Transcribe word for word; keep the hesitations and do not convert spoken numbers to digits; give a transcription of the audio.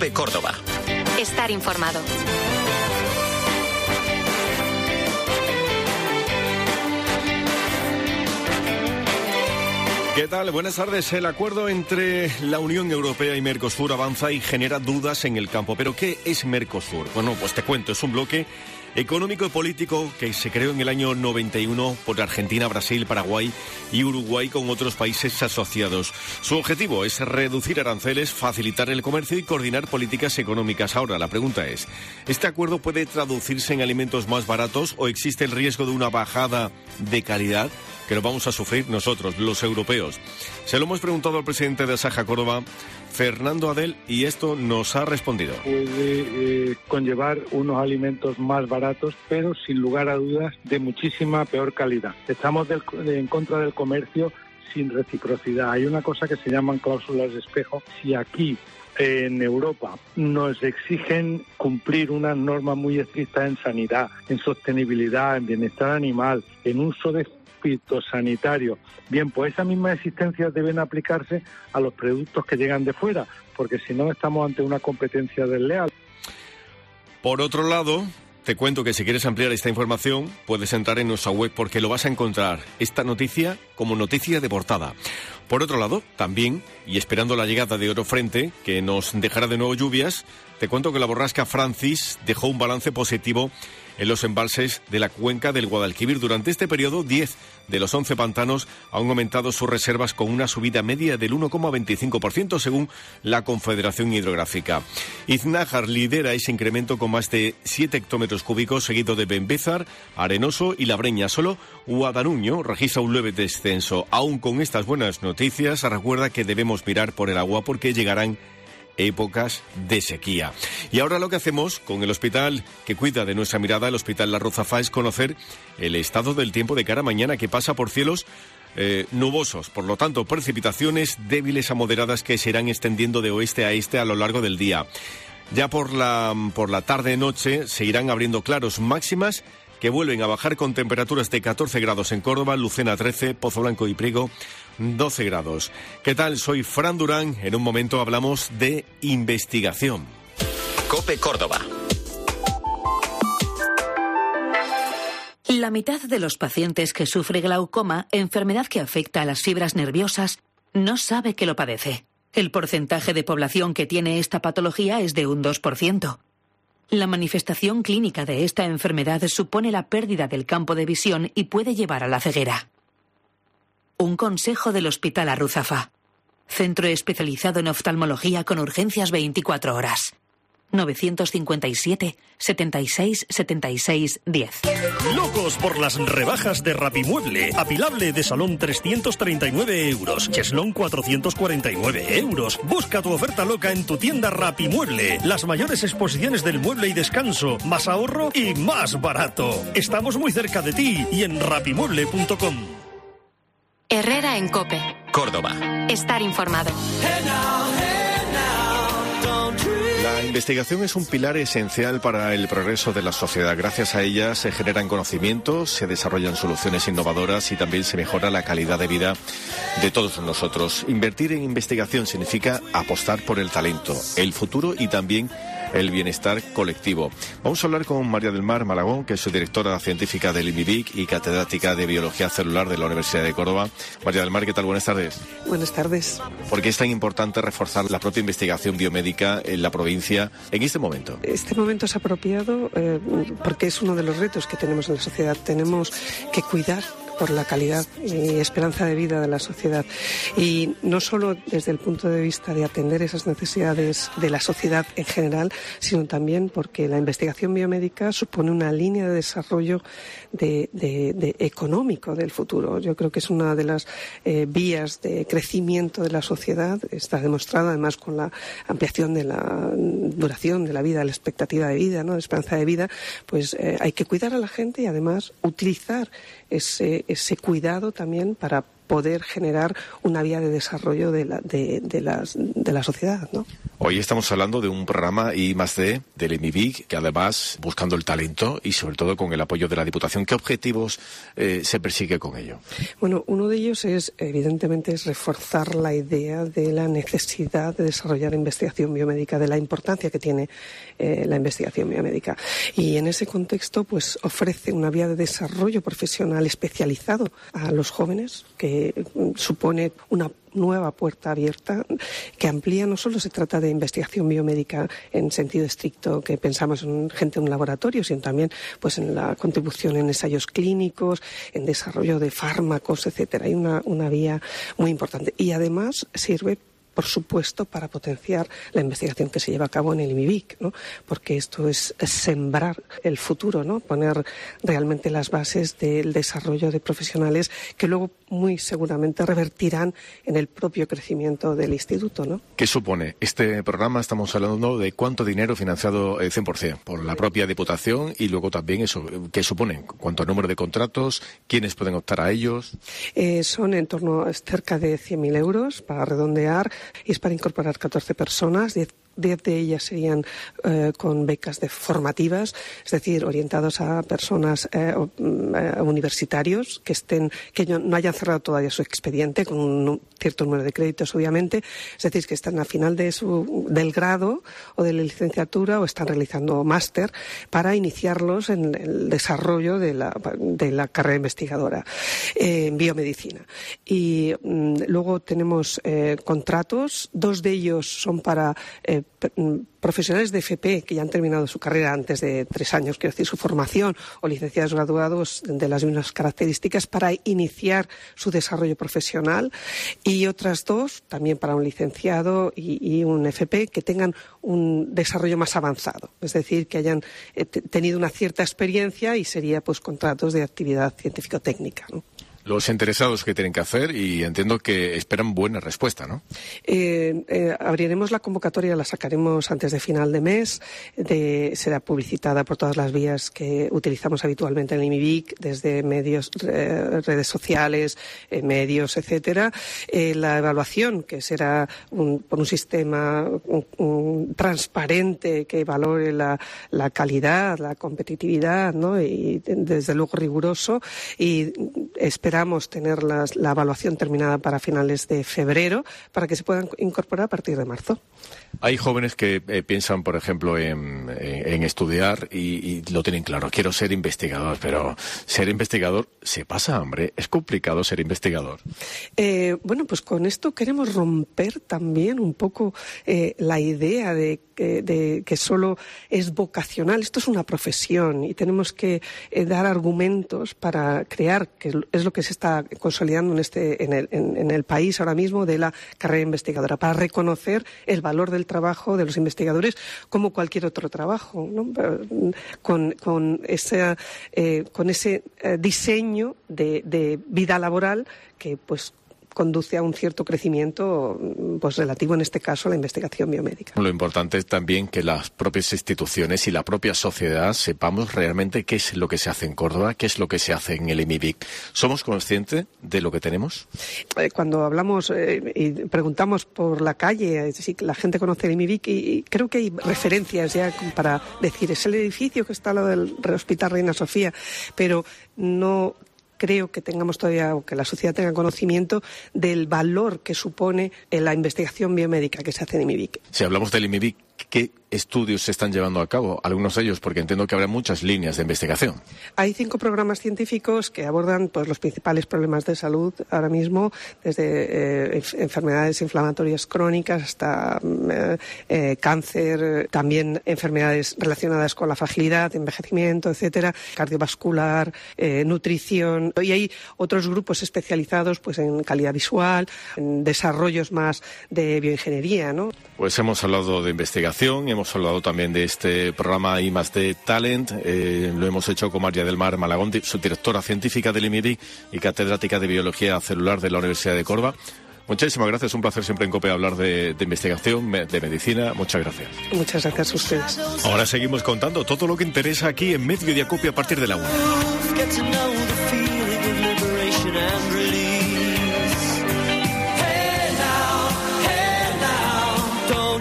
COPE Córdoba. Estar informado. ¿Qué tal? Buenas tardes. El acuerdo entre la Unión Europea y Mercosur avanza y genera dudas en el campo. ¿Pero qué es Mercosur? Bueno, pues te cuento, es un bloque económico y político que se creó en el año noventa y uno por Argentina, Brasil, Paraguay y Uruguay con otros países asociados. Su objetivo es reducir aranceles, facilitar el comercio y coordinar políticas económicas. Ahora, la pregunta es, ¿este acuerdo puede traducirse en alimentos más baratos o existe el riesgo de una bajada de calidad que lo vamos a sufrir nosotros, los europeos? Se lo hemos preguntado al presidente de Asaja Córdoba, Fernando Adel, y esto nos ha respondido. Puede eh, conllevar unos alimentos más baratos, pero sin lugar a dudas de muchísima peor calidad. Estamos del, en contra del comercio sin reciprocidad. Hay una cosa que se llaman cláusulas de espejo. Si aquí en Europa nos exigen cumplir unas normas muy estrictas en sanidad, en sostenibilidad, en bienestar animal, en uso de fitosanitario, bien, pues esas mismas exigencias deben aplicarse a los productos que llegan de fuera, porque si no estamos ante una competencia desleal. Por otro lado, te cuento que si quieres ampliar esta información, puedes entrar en nuestra web porque lo vas a encontrar, esta noticia, como noticia de portada. Por otro lado, también, y esperando la llegada de otro frente que nos dejará de nuevo lluvias, te cuento que la borrasca Francis dejó un balance positivo en los embalses de la cuenca del Guadalquivir. Durante este periodo, diez de los once pantanos han aumentado sus reservas con una subida media del uno coma veinticinco por ciento según la Confederación Hidrográfica. Iznájar lidera ese incremento con más de siete hectómetros cúbicos, seguido de Benbézar, Arenoso y La Breña. Solo Guadanuño registra un leve descenso. Aún con estas buenas noticias, recuerda que debemos mirar por el agua porque llegarán épocas de sequía. Y ahora lo que hacemos con el hospital que cuida de nuestra mirada, el Hospital La Ruzafa, es conocer el estado del tiempo de cara a mañana, que pasa por cielos eh, nubosos, por lo tanto precipitaciones débiles a moderadas que se irán extendiendo de oeste a este a lo largo del día. Ya por la, por la tarde-noche se irán abriendo claros, máximas que vuelven a bajar con temperaturas de catorce grados en Córdoba, Lucena trece, Pozo Blanco y Priego doce grados. ¿Qué tal? Soy Fran Durán. En un momento hablamos de investigación. COPE Córdoba. La mitad de los pacientes que sufre glaucoma, enfermedad que afecta a las fibras nerviosas, no sabe que lo padece. El porcentaje de población que tiene esta patología es de un dos por ciento. La manifestación clínica de esta enfermedad supone la pérdida del campo de visión y puede llevar a la ceguera. Un consejo del Hospital La Ruzafa. Centro especializado en oftalmología con urgencias veinticuatro horas. novecientos cincuenta y siete, setenta y seis, setenta y seis, diez. Locos por las rebajas de Rapimueble. Apilable de salón trescientos treinta y nueve euros. Cheslón cuatrocientos cuarenta y nueve euros. Busca tu oferta loca en tu tienda Rapimueble. Las mayores exposiciones del mueble y descanso. Más ahorro y más barato. Estamos muy cerca de ti y en rapimueble punto com. Herrera en COPE. Córdoba. Estar informado. La investigación es un pilar esencial para el progreso de la sociedad. Gracias a ella se generan conocimientos, se desarrollan soluciones innovadoras y también se mejora la calidad de vida de todos nosotros. Invertir en investigación significa apostar por el talento, el futuro y también el bienestar colectivo. Vamos a hablar con María del Mar Malagón, que es su directora científica del INVIVIC y catedrática de Biología Celular de la Universidad de Córdoba. María del Mar, ¿qué tal? Buenas tardes. Buenas tardes. ¿Por qué es tan importante reforzar la propia investigación biomédica en la provincia en este momento? Este momento es apropiado eh, porque es uno de los retos que tenemos en la sociedad. Tenemos que cuidar por la calidad y esperanza de vida de la sociedad. Y no solo desde el punto de vista de atender esas necesidades de la sociedad en general, sino también porque la investigación biomédica supone una línea de desarrollo de, de, de económico del futuro. Yo creo que es una de las eh, vías de crecimiento de la sociedad. Está demostrado además con la ampliación de la duración de la vida, la expectativa de vida, ¿no? La esperanza de vida. Pues eh, hay que cuidar a la gente y además utilizar ese ese cuidado también para poder generar una vía de desarrollo de la, de, de las, de la sociedad, ¿no? Hoy estamos hablando de un programa I más D del EMIBIC, que además buscando el talento y sobre todo con el apoyo de la Diputación. ¿Qué objetivos eh, se persigue con ello? Bueno, uno de ellos es, evidentemente, es reforzar la idea de la necesidad de desarrollar investigación biomédica, de la importancia que tiene eh, la investigación biomédica. Y en ese contexto, pues ofrece una vía de desarrollo profesional especializado a los jóvenes, que supone una nueva puerta abierta que amplía. No solo se trata de investigación biomédica en sentido estricto, que pensamos en gente en un laboratorio, sino también pues en la contribución en ensayos clínicos, en desarrollo de fármacos, etcétera. Hay una, una vía muy importante y además sirve, por supuesto, para potenciar la investigación que se lleva a cabo en el EMIBIC, ¿no? Porque esto es, es sembrar el futuro, ¿no? Poner realmente las bases del desarrollo de profesionales que luego muy seguramente revertirán en el propio crecimiento del instituto, ¿no? ¿Qué supone este programa? Estamos hablando de cuánto dinero financiado eh, cien por ciento por la propia Diputación y luego también eso, ¿qué supone? ¿Cuánto número de contratos? ¿Quiénes pueden optar a ellos? Eh, son en torno a cerca de cien mil euros para redondear. Y es para incorporar catorce personas, diez de ellas serían eh, con becas de formativas, es decir, orientados a personas eh, eh, universitarios que estén, que no hayan cerrado todavía su expediente con un cierto número de créditos, obviamente, es decir, que están al final de su, del grado o de la licenciatura o están realizando máster para iniciarlos en el desarrollo de la, de la carrera investigadora eh, en biomedicina. Y mm, luego tenemos eh, contratos, dos de ellos son para eh, profesionales de F P que ya han terminado su carrera antes de tres años, quiero decir, su formación, o licenciados graduados de las mismas características para iniciar su desarrollo profesional, y otras dos también para un licenciado y, y un F P que tengan un desarrollo más avanzado, es decir, que hayan eh, tenido una cierta experiencia y sería pues contratos de actividad científico-técnica, ¿no? Los interesados que tienen que hacer, y entiendo que esperan buena respuesta, ¿no? Eh, eh, abriremos la convocatoria, la sacaremos antes de final de mes, de, será publicitada por todas las vías que utilizamos habitualmente en el EMIBIC, desde medios, eh, redes sociales, eh, medios, etcétera. Eh, la evaluación, que será un, por un sistema un, un transparente que valore la, la calidad, la competitividad, ¿no? Y desde luego riguroso, y esperamos Esperamos tener las, la evaluación terminada para finales de febrero para que se puedan incorporar a partir de marzo. Hay jóvenes que eh, piensan, por ejemplo, en, en, en estudiar y, y lo tienen claro. Quiero ser investigador, pero ser investigador se pasa hambre. Es complicado ser investigador. Eh, bueno, pues con esto queremos romper también un poco eh, la idea de que, de que solo es vocacional. Esto es una profesión y tenemos que eh, dar argumentos para crear, que es lo que se está consolidando en, este, en, el, en, en el país ahora mismo, de la carrera investigadora, para reconocer el valor del trabajo de los investigadores como cualquier otro trabajo, ¿no? con, con, esa, eh, con ese eh, diseño de, de vida laboral que pues conduce a un cierto crecimiento pues relativo, en este caso, a la investigación biomédica. Lo importante es también que las propias instituciones y la propia sociedad sepamos realmente qué es lo que se hace en Córdoba, qué es lo que se hace en el EMIBIC. ¿Somos conscientes de lo que tenemos? Cuando hablamos eh, y preguntamos por la calle, es decir, la gente conoce el EMIBIC y, y creo que hay referencias ya para decir, es el edificio que está al lado del Hospital Reina Sofía, pero no creo que tengamos todavía, o que la sociedad tenga conocimiento del valor que supone la investigación biomédica que se hace en EMIBIC. Si hablamos del EMIBIC, ¿qué estudios se están llevando a cabo? Algunos de ellos, porque entiendo que habrá muchas líneas de investigación. Hay cinco programas científicos que abordan pues, los principales problemas de salud ahora mismo, desde eh, enfermedades inflamatorias crónicas hasta eh, eh, cáncer, también enfermedades relacionadas con la fragilidad, envejecimiento, etcétera, cardiovascular, eh, nutrición. Y hay otros grupos especializados pues, en calidad visual, en desarrollos más de bioingeniería, ¿no? Pues hemos hablado de investigación, hemos hablado también de este programa I más D Talent, eh, lo hemos hecho con María del Mar Malagón, subdirectora científica del EMIBIC y catedrática de Biología Celular de la Universidad de Córdoba. Muchísimas gracias, un placer siempre en COPE hablar de, de investigación, de medicina. Muchas gracias. Muchas gracias a ustedes. Ahora seguimos contando todo lo que interesa aquí en Mediodía COPE a partir de la una.